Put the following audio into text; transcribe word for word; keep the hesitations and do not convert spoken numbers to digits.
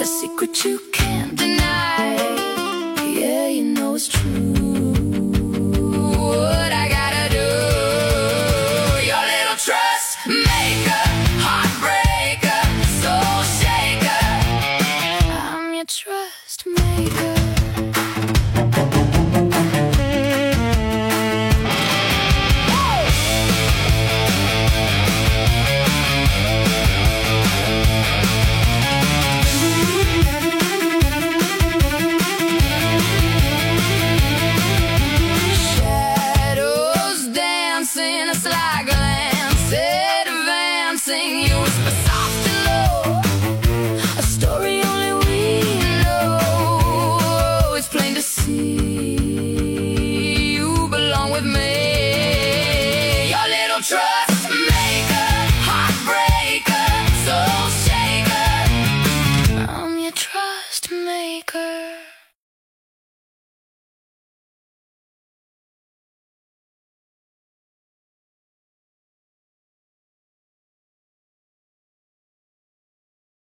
a secret you can't deny. Yeah, you know it's true. What I gotta do? Your little trust maker, heartbreaker, soul shaker. I'm your trust maker. It's like a lancet advancing. You whisper soft and low, a story only we know. It's plain to see you belong with me.